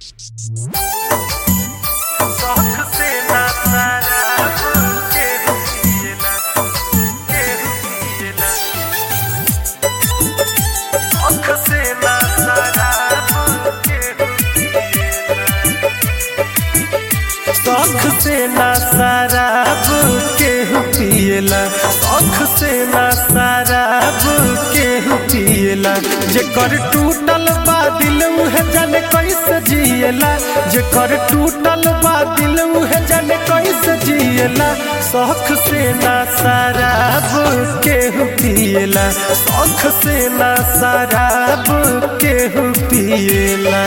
शौख से ना शराब केहू पिएला, शौख से ना शराब केहू पिएला। जेकर टूटल बा दिल उहे जाने कैसे जिएला, जेकर टूटल बा दिल उहे जाने कैसे जिएला। शौख से ना शराब केहू पिएला, शौख से ना शराब केहू पिएला।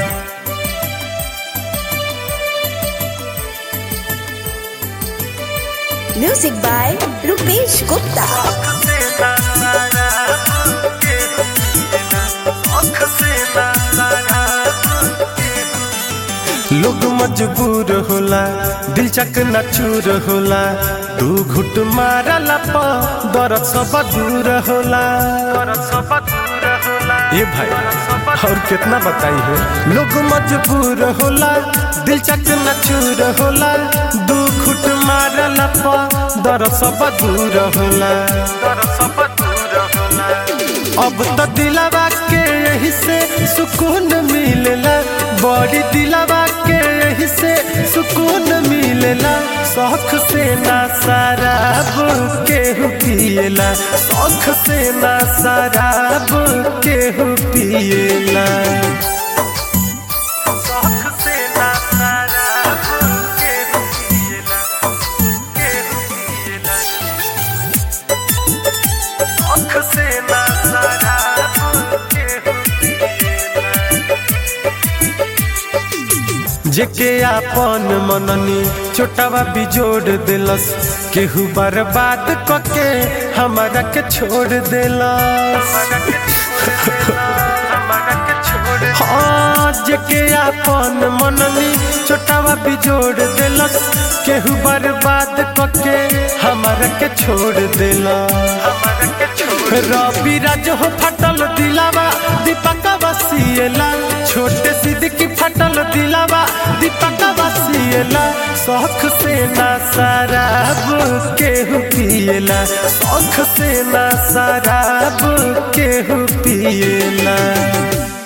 Music by Rupesh Gupta. लोग मजबूर होला, दिल चकना चूर होला, तू घुट मारला पा दर्द सब दूर होला। ये भाई और कितना बताई है। लोग मजबूर होला, दिल चकना चूर होला, दू घुट मारला पा दर्द सब दूर होला। अब तो दिलवा के यही से सुकून मिलेला, बड़ी दिलवा के यही से सुकून मिलेला। शौख से ना शराब केहू पिएला, शौख से ना शराब केहू पिएला। शौख से ना शराब केहू पिएला, केहू पिएला। शौख से ना शराब केहू पिएला। जेके आपन मननी छोटावा बिजोड़ दिलस, केहू बर्बाद कके हमारा के छोड़ दिलस। हाँ, जेके आपन मननी छोटावा बिजोड़ दिलस, केहू बर्बाद कके हमारा के छोड़ दिलस। रवि राज हो फटल दिलावा दीपका बसिएला, छोटे सिद्दीकी फटल दिलावा दीपका बसिएला। शौख से ना शराब केहू पिएला, शौख से ना शराब केहू पिएला।